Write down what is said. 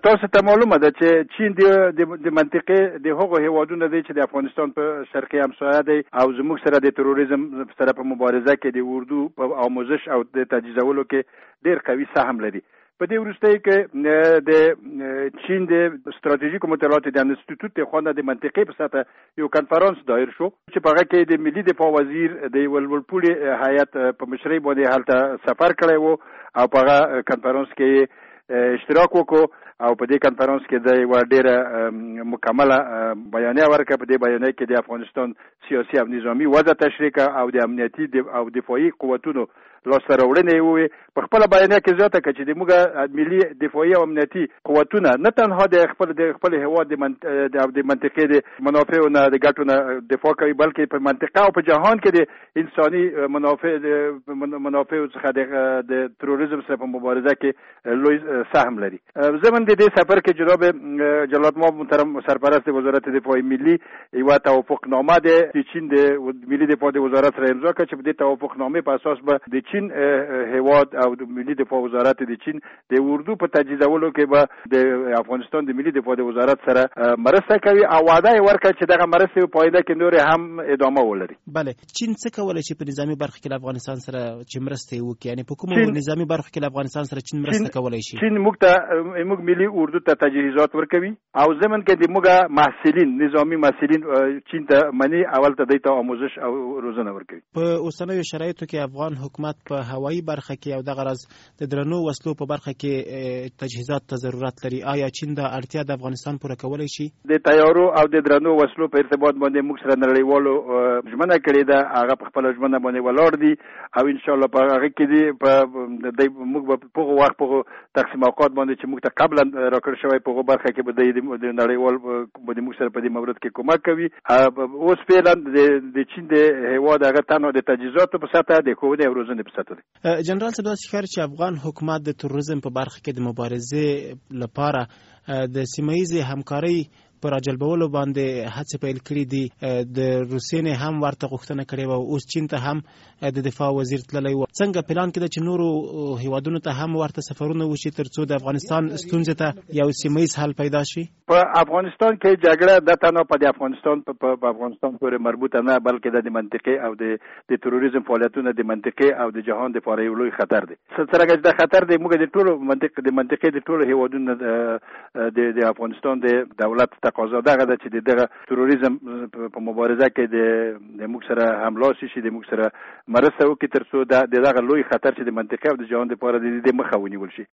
تاسو ته معلومه ده چې چین د منطقې د هغو هیوادونو دی چې د افغانستان په شرقي همسایه دی او زموږ سره د تروریزم سره په مبارزه کې د اردو په آموزش او د تجهیزولو کې ډیر قوي سهم لري. په دې وروستۍ کې د چین د ستراتیژیکو مطالعاتو د انسټیټوټ د خوا د منطقې په سطح یو کنفرانس دایر شو چې په هغه کې د ملي دفاع وزیر د ولولپوړي هیئت په مشرۍ باندې هلته سفر کړی و او په هغه کنفرانس کې اشتراک وکړو او په دې کنفرانس کې د یو ډیره مکمله بیانیه ورکړه. په دې بیانیه کې د افغانستان سیاسي او نظامی وضع تشریح او د امنیتي او دفاعي قوتونو لاسته راوړنې وي. په خپل بیانیه کې زیاته کړه چې د موږ ملي دفاعي او امنیتي قوتونه نه تنها د خپل هیواد د منطقې د منافعو نه د ګټو نه دفاع کوي بلکې په منطقه او په جهان کې د انساني منافعو څخه د تروریزم سره په مبارزه کې لوی سهم لري. زمون د دې سفر کې جناب جلال ماب محترم سرپرست وزارت دفاع ملی یو توافقنامه د چین د ملي دفاع د وزارت سره امضا کړه چې په دې توافقنامه په اساس به د چین هیواد او د ملي دفاع وزارت د چین د اردو په تجهیزولو کې به د افغانستان د ملي دفاع د وزارت سره مرسته کوي او وعده یې ورکړه چې دغه مرسته په پایله کې نور هم ادامه ولري. بله، چین څه کولای شي په نظامی برخه کې افغانستان سره چې مرسته وکړي؟ یعنی په کومو نظامی برخه کې افغانستان سره چین مرسته کولای شي؟ چین موږ ملي اردو ته تجهیزات ورکوي او زمون کې د موږ محصلین نظامی محصلین چین ته منی اول ته د آموزش او روزنه ورکوي. په اوسنیو شرایطو کې افغان حکومت په هوایي برخه کې او دغه راز د درنو وسلو په برخه کې تجهیزات ته ضرورت لري. آیا چین د اړتیا د افغانستان پوره کولای شي؟ د تیارو او د درنو وسلو په ارتباط باندې موږ سره نړیوالو ژمنه کړې ده، هغه په خپل ژمنه باندې ولاړ دي او ان شاء الله په هغه کې دي په موږ په وخت په تقسیم اوقات باندې چې موږ ته قبلا راکړ شوی په برخه کې به د نړیوال باندې موږ سره په دې مورد کې کومک کوي. اوس فعلا د چین د هیواد هغه تنها د تجهیزاتو په سطح د ښوونې او روزنې په سطح دی. جنرال صاحب داسې ښکاري چې افغان حکومت د تروریزم په برخه کې د مبارزې لپاره د سیمه ییزې همکارۍ پر راجلبولو باندې هڅې پیل کړې دي. د روسیې نه هم ورته غوښتنه کړې وه، اوس چین ته هم د دفاع وزیر تللی و. څنګه پلان کې ده چې نورو هیوادونو ته هم ورته سفرونه وشي ترڅو د افغانستان ستونزې ته یو سیمه ییز حل پیدا شي؟ په افغانستان کې جګړه د تنها په افغانستان پورې مربوطه نه بلکې د منطقې او د تروریزم فعالیتونه د منطقې او د جهان لپاره یو لوی خطر دی. څرنګه د خطر دی موږ د ټولو منطقې د ټولو هیوادونو د افغانستان د دولت تقاضا دغه ده چې دغه تروریزم په مبارزه کې د موږ سره حمله شي، د موږ سره مرسته وکړي ترڅو دغه لوی خطر چې د منطقې او د جهان لپاره د مخه ونیول شي.